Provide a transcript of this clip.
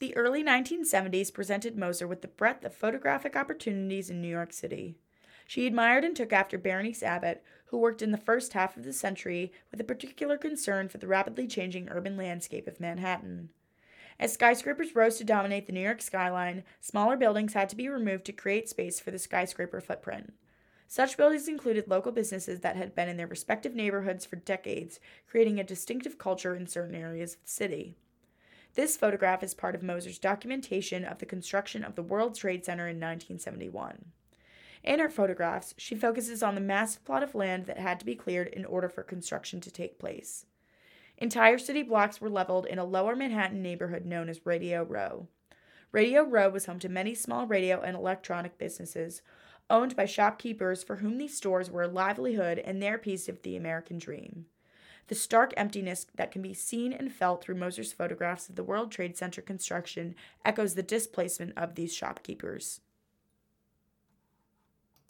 The early 1970s presented Moser with the breadth of photographic opportunities in New York City. She admired and took after Berenice Abbott, who worked in the first half of the century with a particular concern for the rapidly changing urban landscape of Manhattan. As skyscrapers rose to dominate the New York skyline, smaller buildings had to be removed to create space for the skyscraper footprint. Such buildings included local businesses that had been in their respective neighborhoods for decades, creating a distinctive culture in certain areas of the city. This photograph is part of Moser's documentation of the construction of the World Trade Center in 1971. In her photographs, she focuses on the massive plot of land that had to be cleared in order for construction to take place. Entire city blocks were leveled in a lower Manhattan neighborhood known as Radio Row. Radio Row was home to many small radio and electronic businesses, owned by shopkeepers for whom these stores were a livelihood and their piece of the American dream. The stark emptiness that can be seen and felt through Moser's photographs of the World Trade Center construction echoes the displacement of these shopkeepers.